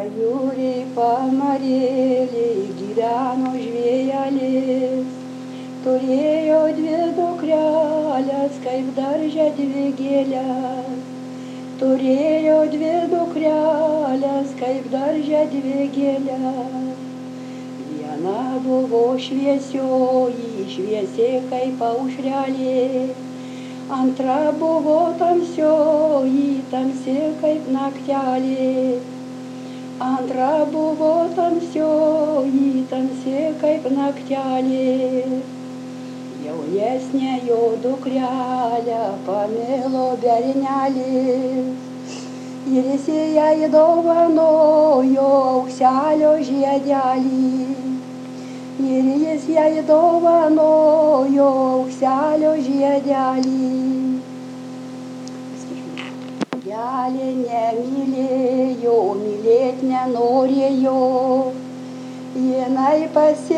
Pajūriai pamarėliai gyveno žvėjelis, turėjo dvi dukrelės, kaip daržė dvi gėlės. Turėjo dvi dukrelės, kaip daržė dvi gėlės. Viena buvo šviesioji, šviesi kaip aušrelė, antra buvo tamsioji, tamsi kaip naktelė. Antra buvo tamsioji, tamsi kaip naktelė. Jaunesnė jo dukrelę pamilo bernelis, ir jis jai dovanojo aukselio žiedelį. Ir jis jai dovanojo aukselio žiedelį. Mergelė nemylėjo, mylėt nenorėjo, jinai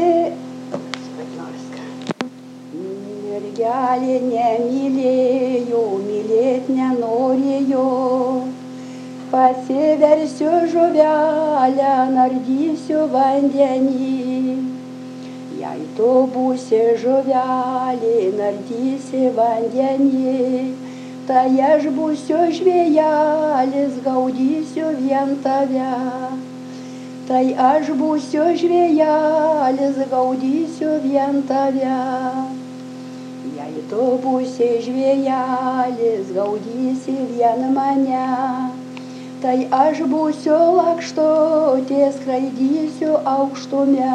Mergelė nemylėjo, mylėt nenorėjo, pasiversiu žuvelę, nardysiu vandenį. Jei tu būsi žuvelė, nardysi vandenį, tai aš būsiu žvėjelis, gaudysiu vien tave. Tai aš būsiu žvėjelis, gaudysiu vien tave. Jei tu būsi žvėjelis, gaudysi vien mane, tai aš būsiu lakštutė, skraidysiu aukštume.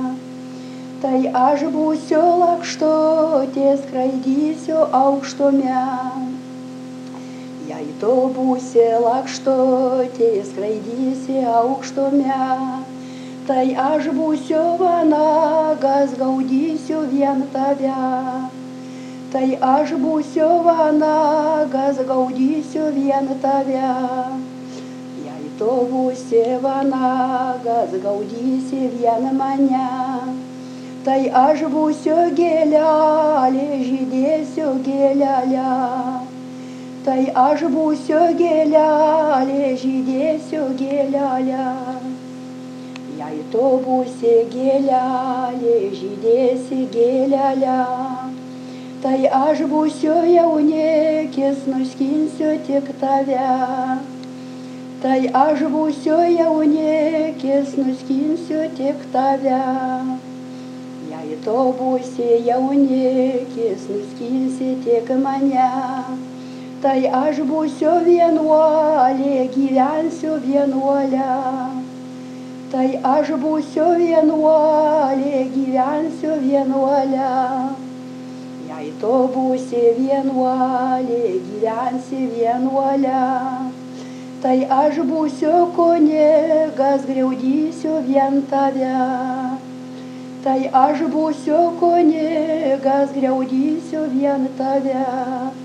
Tai aš būsiu lakštutė, skraidysiu aukštume. Jei tu būsi lakštutė, skraidysi aukštume, tai aš būsiu vanagas, gaudysiu vien tave. Tai aš būsiu vanagas, gaudysiu vien tave. Jei tu būsi vanagas, gaudysi vien mane, tai aš būsiu gėlelė, žydėsiu gėlelę. Tai aš būsiu gėlelė, žydėsiu gėlelę. Jei tu būsi gėlelė, žydėsi gėlelę, tai aš būsiu jaunikis, nuskinsiu tik tave. Tai aš būsiu jaunikis, nuskinsiu tik tave. Jei tu būsi jaunikis, nuskinsi tik mane, tai aš būsiu vienuolė, gyvensiu vienuolę. Tai aš būsiu vienuolė, gyvensiu vienuolę. Jei tu būsi vienuolė, gyvensi vienuolę, tai aš būsiu kunigas, griaudysiu vien tave. Tai aš būsiu kunigas, griaudysiu vien tave.